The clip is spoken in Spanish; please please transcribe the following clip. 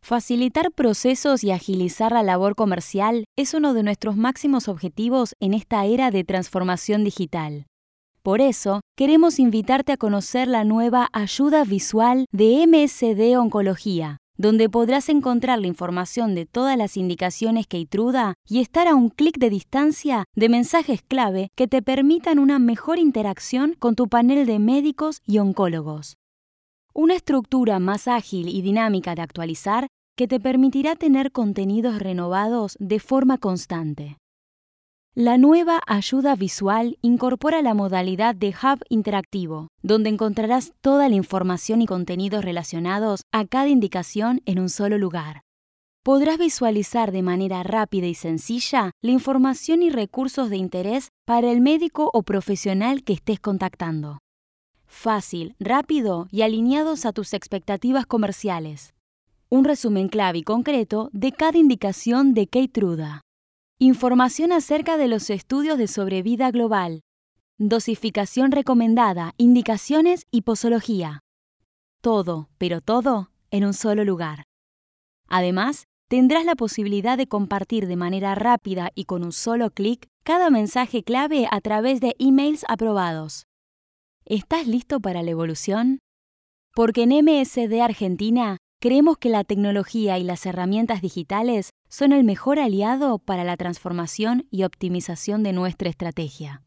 Facilitar procesos y agilizar la labor comercial es uno de nuestros máximos objetivos en esta era de transformación digital. Por eso, queremos invitarte a conocer la nueva ayuda visual de MSD Oncología, donde podrás encontrar la información de todas las indicaciones Keytruda y estar a un clic de distancia de mensajes clave que te permitan una mejor interacción con tu panel de médicos y oncólogos. Una estructura más ágil y dinámica de actualizar que te permitirá tener contenidos renovados de forma constante. La nueva ayuda visual incorpora la modalidad de Hub interactivo, donde encontrarás toda la información y contenidos relacionados a cada indicación en un solo lugar. Podrás visualizar de manera rápida y sencilla la información y recursos de interés para el médico o profesional que estés contactando. Fácil, rápido y alineados a tus expectativas comerciales. Un resumen clave y concreto de cada indicación de Keytruda. Información acerca de los estudios de sobrevida global. Dosificación recomendada, indicaciones y posología. Todo, pero todo, en un solo lugar. Además, tendrás la posibilidad de compartir de manera rápida y con un solo clic cada mensaje clave a través de emails aprobados. ¿Estás listo para la evolución? Porque en MSD Argentina creemos que la tecnología y las herramientas digitales son el mejor aliado para la transformación y optimización de nuestra estrategia.